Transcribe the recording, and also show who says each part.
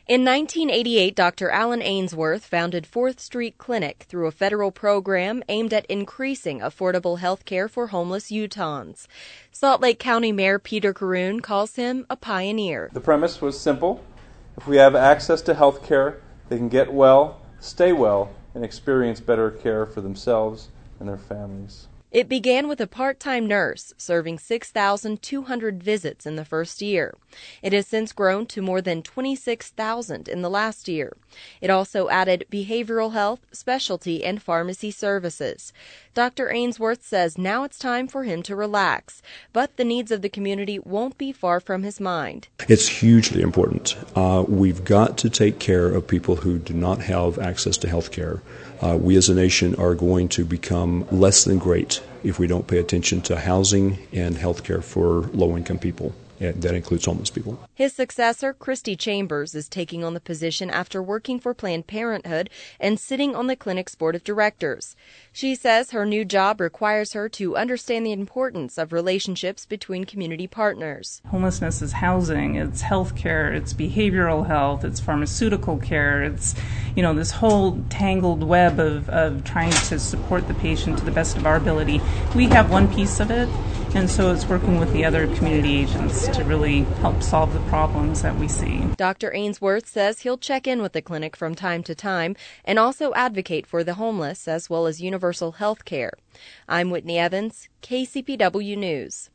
Speaker 1: In 1988, Dr. Alan Ainsworth founded 4th Street Clinic through a federal program aimed at increasing affordable health care for homeless Utahns. Salt Lake County Mayor Peter Caroon calls him a pioneer.
Speaker 2: The premise was simple. If we have access to health care, they can get well, stay well, and experience better care for themselves and their families.
Speaker 1: It began with a part-time nurse serving 6,200 visits in the first year. It has since grown to more than 26,000 in the last year. It also added behavioral health, specialty, and pharmacy services. Dr. Ainsworth says now it's time for him to relax, but the needs of the community won't be far from his mind.
Speaker 3: It's hugely important. We've got to take care of people who do not have access to health care. We as a nation are going to become less than great if we don't pay attention to housing and health care for low-income people. And that includes homeless people.
Speaker 1: His successor, Christy Chambers, is taking on the position after working for Planned Parenthood and sitting on the clinic's board of directors. She says her new job requires her to understand the importance of relationships between community partners.
Speaker 4: Homelessness is housing, it's health care, it's behavioral health, it's pharmaceutical care, it's this whole tangled web of trying to support the patient to the best of our ability. We have one piece of it, and so it's working with the other community agents to really help solve the problems that we see.
Speaker 1: Dr. Ainsworth says he'll check in with the clinic from time to time and also advocate for the homeless as well as universal health care. I'm Whitney Evans, KCPW News.